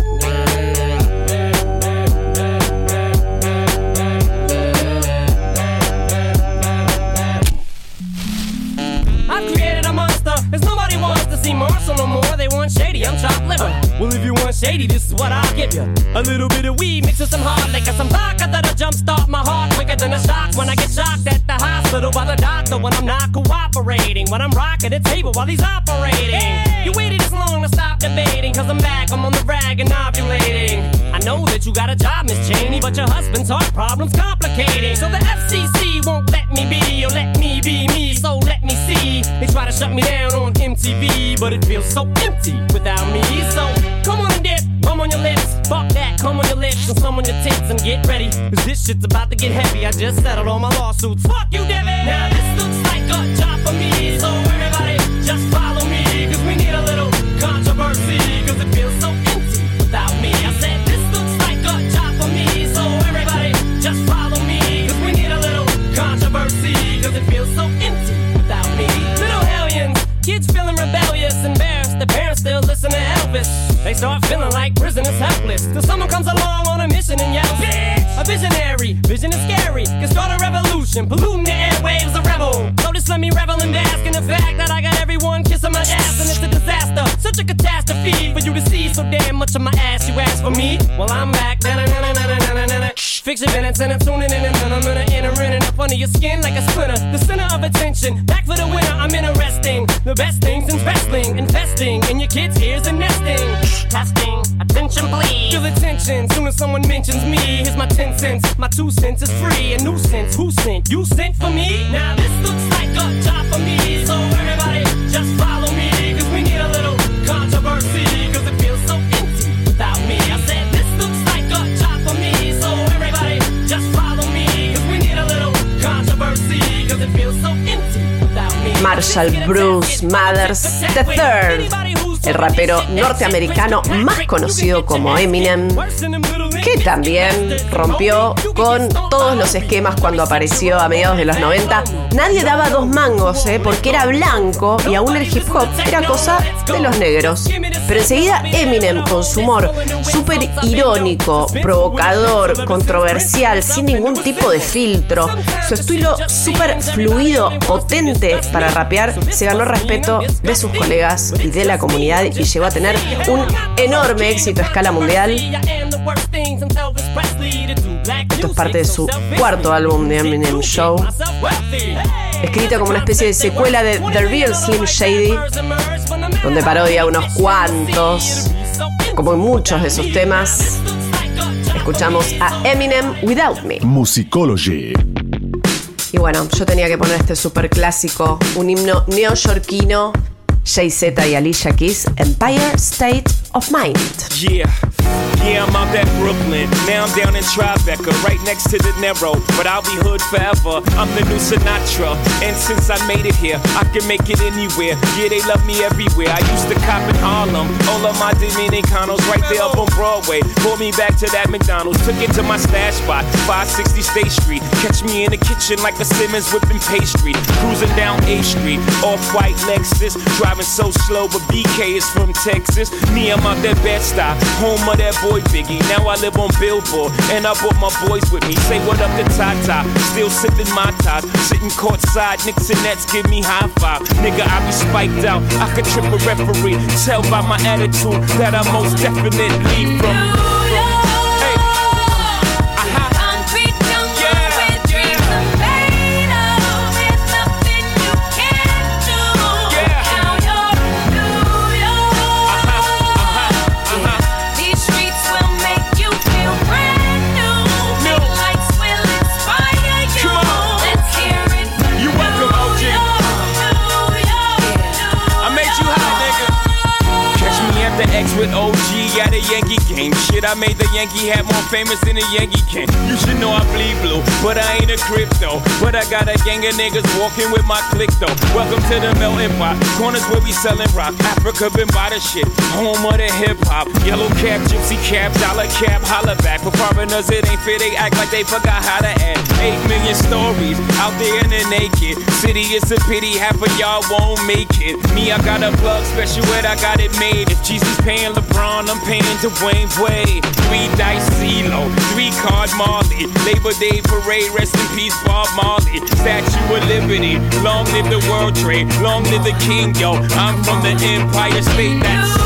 I've created a monster. There's nobody wants to see Marshall no more. They want Shady. I'm chopped liver. Well, if you want Shady, this is what I'll give you. A little bit of weed mixed with some hard liquor, some vodka that'll jumpstart my heart quicker than a shock when I get shocked at the hospital by the doctor when I'm not cooperating. When I'm rocking the table while he's operating. Hey! You waited this long to stop debating, cause I'm back, I'm on the rag and ovulating. I know that you got a job, Miss Cheney, but your husband's heart problem's complicating. So the FCC won't let me be, or let me be me, so let me see. They try to shut me down on MTV, but it feels so empty without me. So come on and dip, bum on your lips. Fuck that, come on your lips and some on your tits and get ready. Cause this shit's about to get heavy. I just settled all my lawsuits. Fuck you, Devin! Now this looks like a job for me. So everybody just follow me. Cause we need a little controversy. Cause it feels so empty without me. I said this looks like a job for me. So everybody just follow me. Cause we need a little controversy. Cause it feels so empty without me. Little hellions, kids feeling rebellious, embarrassed. The parents still listen to Elvis. They start feeling like prisoners helpless. Till someone comes along on a mission and yells, bitch! A visionary, vision is scary. Can start a revolution, polluting the airwaves, a rebel. So just let me revel and bask in the fact that I got everyone kissing my ass. And it's a disaster, such a catastrophe for you to see so damn much of my ass. You ask for me? Well, I'm back. Fix your minutes and I'm tuning in and then I'm gonna enter in and up under your skin like a splinter. The center of attention, back for the winner, I'm interesting. The best things in wrestling, investing in your kids' ears and nesting. Testing, attention please. Feel the tension, soon as someone mentions me. Here's my 10 cents, my 2 cents is free. A nuisance, who sent? You sent for me? Now this looks like a job for me. So everybody just follow me. Cause we need a little controversy. Cause it feels so empty without me. I said this looks like a job for me. So everybody just follow me. Cause we need a little controversy. Cause it feels so empty without me. Marshall Bruce Mathers III, el rapero norteamericano más conocido como Eminem, que también rompió con todos los esquemas cuando apareció a mediados de los 90. Nadie daba dos mangos, porque era blanco y aún el hip hop era cosa de los negros. Pero enseguida Eminem, con su humor súper irónico, provocador, controversial, sin ningún tipo de filtro, su estilo súper fluido, potente para rapear, se ganó el respeto de sus colegas y de la comunidad y llegó a tener un enorme éxito a escala mundial. Esto es parte de su cuarto álbum, The Eminem Show, escrito como una especie de secuela de The Real Slim Shady, donde parodia unos cuantos, como en muchos de sus temas. Escuchamos a Eminem Without Me. Musicology. Y bueno, yo tenía que poner este super clásico, un himno neoyorquino, Jay-Z y Alicia Keys, Empire State of Mind. Yeah, I'm out at Brooklyn. Now I'm down in Tribeca, right next to De Niro. But I'll be hood forever. I'm the new Sinatra. And since I made it here, I can make it anywhere. Yeah, they love me everywhere. I used to cop in Harlem. All of my Dominicanos right there up on Broadway. Pulled me back to that McDonald's. Took it to my stash spot, 560 State Street. Catch me in the kitchen like a Simmons whipping pastry. Cruising down A Street, off-white Lexus. Driving so slow, but BK is from Texas. Me, I'm out that Bed-Stuy, home of that boy Biggie. Now I live on Billboard, and I brought my boys with me. Say what up to Tata, still sipping my ties. Sitting courtside, Knicks and Nets give me high five. Nigga, I be spiked out, I could trip a referee. Tell by my attitude that I most definitely from. With OG at a Yankee game. Shit, I made the Yankee hat more famous than a Yankee can. You should know I bleed blue, but I ain't a crypto. But I got a gang of niggas walking with my click though. Welcome to the melting pot. Corners where we selling rock. Africa been by the shit. Home of the hip hop. Yellow cap, gypsy cap, dollar cap, holla back. For foreigners it ain't fair, they act like they forgot how to act. 8 million stories out there in the naked city. It's a pity half of y'all won't make it. Me, I got a plug special ed, I got it made. If Jesus paying LeBron, I'm paying Dwayne Wade. 3 dice CeeLo, 3 card Marley. Labor Day parade, rest in peace Bob Marley. Statue of Liberty, long live the World Trade, long live the King, yo. I'm from the Empire State, that's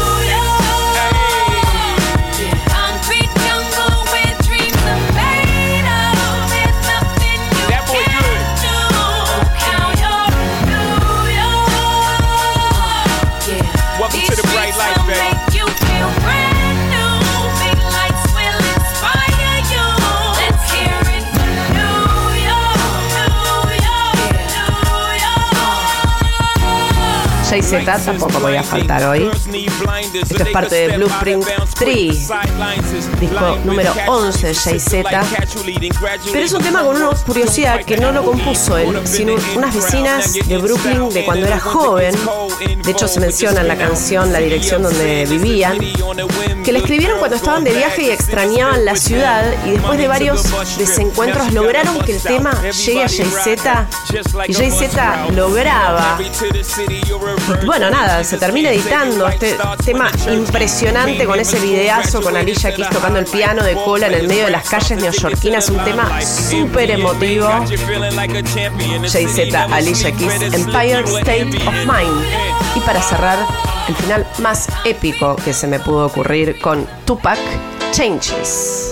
Jay-Z tampoco podía faltar hoy. Esto es parte de Blueprint 3, disco número 11 de Jay-Z. Pero es un tema con una curiosidad que no lo compuso él, sino unas vecinas de Brooklyn de cuando era joven. De hecho, se menciona en la canción la dirección donde vivían, que le escribieron cuando estaban de viaje y extrañaban la ciudad, y después de varios desencuentros lograron que el tema llegue a Jay-Z, y Jay-Z lo graba. Y bueno, nada, se termina editando este tema impresionante con ese videazo con Alicia Keys tocando el piano de cola en el medio de las calles neoyorquinas, un tema súper emotivo. Jay-Z, Alicia Keys, Empire State of Mind. Y para cerrar, el final más épico que se me pudo ocurrir con Tupac, Changes.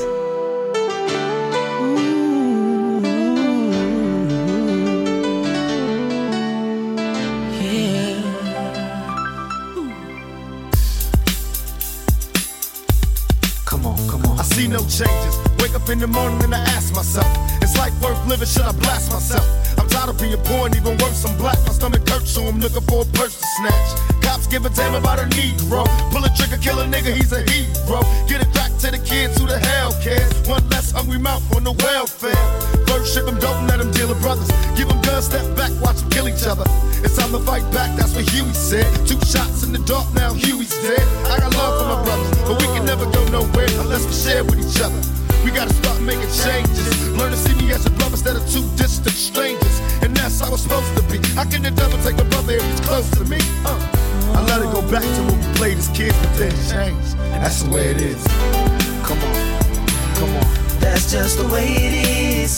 I see no changes. Wake up in the morning and I ask myself, is life worth living? Should I blast myself? I'm tired of being poor and even worse, I'm black. My stomach hurts, so I'm looking for a purse to snatch. Cops give a damn about a Negro. Pull a trigger, kill a nigga, he's a hero. Get it back to the kids who the hell cares. One less hungry mouth on the welfare. First ship them, don't let them deal with brothers. Give them guns, step back, watch them kill each other. It's time to fight back, that's what Huey said. 2 shots in the dark, now Huey's dead. I got love for my brothers, but we can never go nowhere unless we share with each other. We gotta start making changes. Learn to see me as a brother instead of 2 distant strangers. And that's how it's supposed to be. How can the devil take a brother if he's close to me? I let it go back to when we played as kids, but then changed. That's the way it is. Come on, come on. That's just the way it is.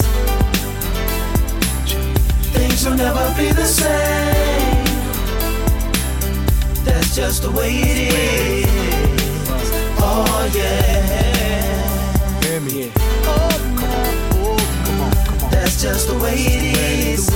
Things will never be the same. That's just the way it is. Oh yeah. Hear me. Oh, come on. Oh, come on, come on. That's just the way it is.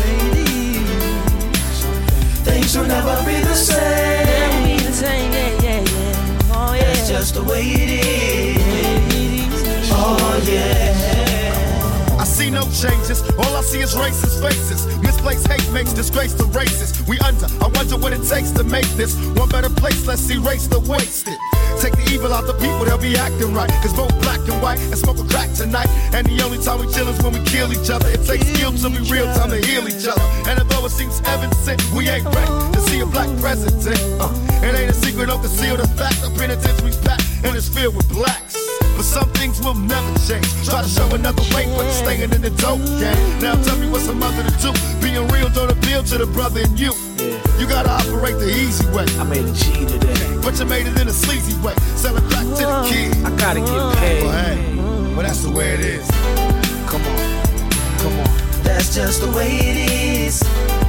Things will never be the same. Yeah, yeah, yeah. Oh yeah. That's just the way it is. Oh yeah. I see no changes, all I see is racist faces. Misplaced hate makes disgrace to races. We under, I wonder what it takes to make this one better place. Let's erase the wasted. Take the evil out the people, they'll be acting right. Cause both black and white and smoke a crack tonight. And the only time we chill is when we kill each other. It takes skill to be real time to heal each other. And although it seems heaven sent, we ain't ready to see a black president. It ain't a secret, don't conceal the fact. The penitentiary's packed and it's filled with blacks. But some things will never change. Try to show another way, but it's staying in the dope game. Now tell me what's a mother to do. Being real don't appeal to the brother in you. You gotta operate the easy way. I made a G today, but you made it in a sleazy way. Sell it back to the kid. I gotta get paid. Well, hey, well that's the way it is. Come on, come on. That's just the way it is.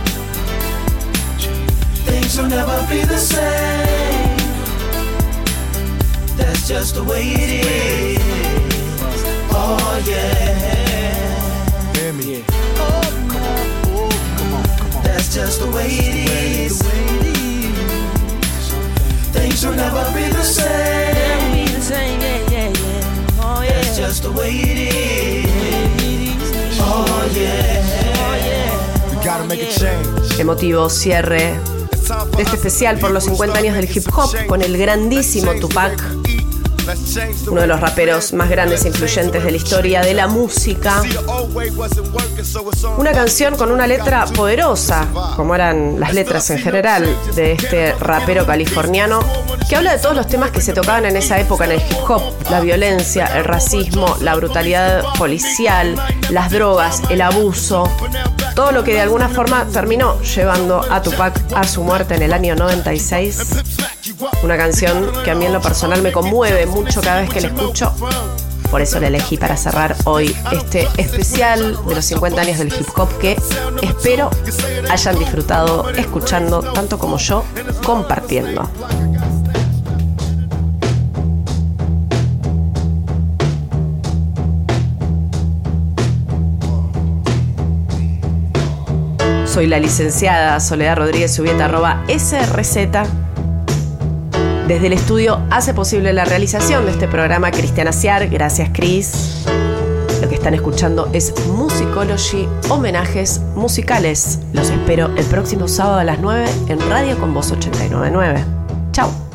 Things will never be the same. That's just the way it is. Oh yeah. Hear me. Oh, come on. Oh, come on, come on. That's just the way it is. Things will never be the same. Yeah, yeah, yeah. Oh yeah. That's just the way it is. Oh yeah. Oh yeah. We gotta make a change. Emotivo cierre de este especial por los 50 años del hip hop con el grandísimo Tupac, uno de los raperos más grandes e influyentes de la historia de la música. Una canción con una letra poderosa, como eran las letras en general de este rapero californiano, que habla de todos los temas que se tocaban en esa época en el hip hop: la violencia, el racismo, la brutalidad policial, las drogas, el abuso, todo lo que de alguna forma terminó llevando a Tupac a su muerte en el año 96. Una canción que a mí en lo personal me conmueve mucho cada vez que la escucho. Por eso la elegí para cerrar hoy este especial de los 50 años del hip hop, que espero hayan disfrutado escuchando tanto como yo compartiendo. Soy la licenciada Soledad Rodríguez Subieta, @SRZ. Desde el estudio hace posible la realización de este programa Cristiana Ciar. Gracias, Cris. Lo que están escuchando es Musicology, homenajes musicales. Los espero el próximo sábado a las 9 en Radio Con Voz 89.9. Chao.